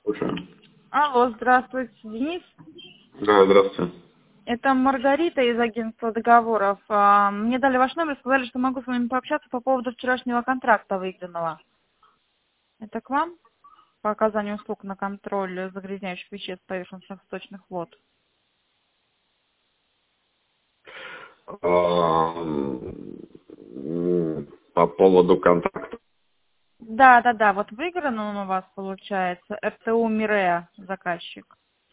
Слушаю. Алло, здравствуйте, Денис. Да, здравствуйте. Это Маргарита из агентства договоров. Мне дали ваш номер, сказали, что могу с вами пообщаться по поводу вчерашнего контракта выигранного. Это к вам? По оказанию услуг на контроль загрязняющих веществ поверхностных сточных вод. По поводу контакта. Да, вот выигран он у вас получается. РТУ Мирея, заказчик.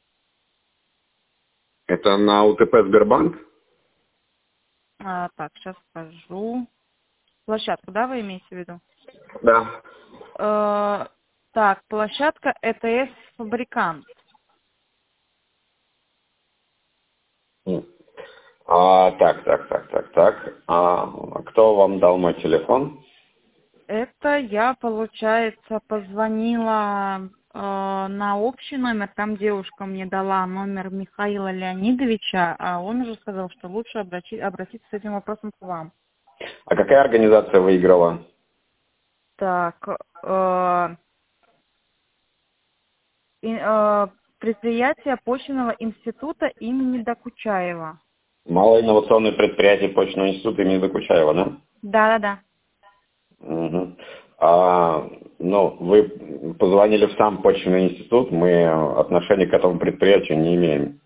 Это на УТП Сбербанк? Так, сейчас скажу. Площадку, да, вы имеете в виду? Да. Так, площадка ЭТС Фабрикант. Так. Кто вам дал мой телефон? Это я, получается, позвонила на общий номер. Там девушка мне дала номер Михаила Леонидовича, а он уже сказал, что лучше обратиться с этим вопросом к вам. А какая организация выиграла? Так, предприятие почвенного института имени Докучаева. Малоинновационное предприятие почтового института имени Докучаева, да? Да. Угу. Вы позвонили в сам почтовый институт, мы отношения к этому предприятию не имеем.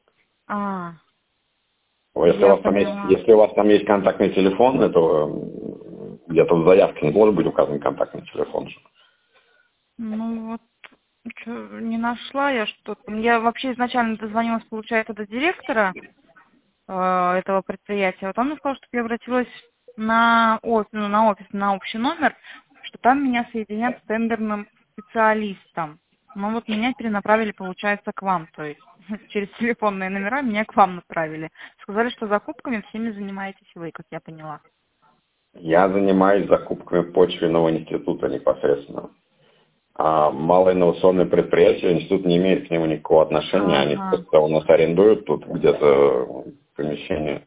Если Я поняла. у вас там есть контактный телефон, то где-то в заявке не должен быть указан контактный телефон. Ну вот, не нашла я что-то. Я вообще изначально дозвонилась, получается, до директора этого предприятия. Вот он мне сказал, чтобы я обратилась на общий номер, что там меня соединят с тендерным специалистом. Но вот меня перенаправили, получается, к вам, то есть через телефонные номера меня к вам направили. Сказали, что закупками всеми занимаетесь вы, как я поняла. Я занимаюсь закупками почвенного института непосредственно. А малоинновационное предприятие, институт не имеет к нему никакого отношения. Они просто у нас арендуют тут где-то помещение.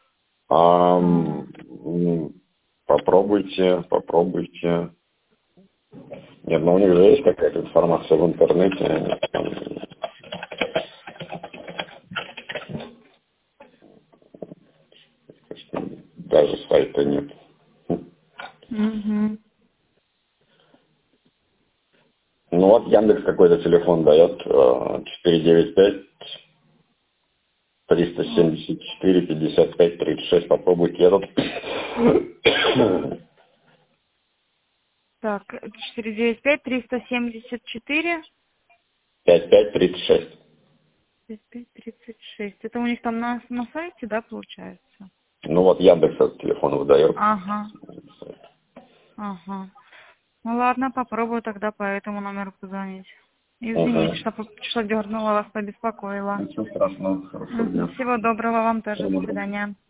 Попробуйте. Нет, у них же есть какая-то информация в интернете. Даже сайта нет. Ну вот Яндекс какой-то телефон дает 495-374-55-36. Попробуйте этот. Так, 495-374. 55-36. 5536. Это у них там на сайте, да, получается? Ну вот Яндекс этот телефон выдает. Ага. Ну ладно, попробую тогда по этому номеру позвонить. Извините, что дернула вас, побеспокоила. Ничего страшного, хорошего дня. Всего доброго вам тоже. До свидания.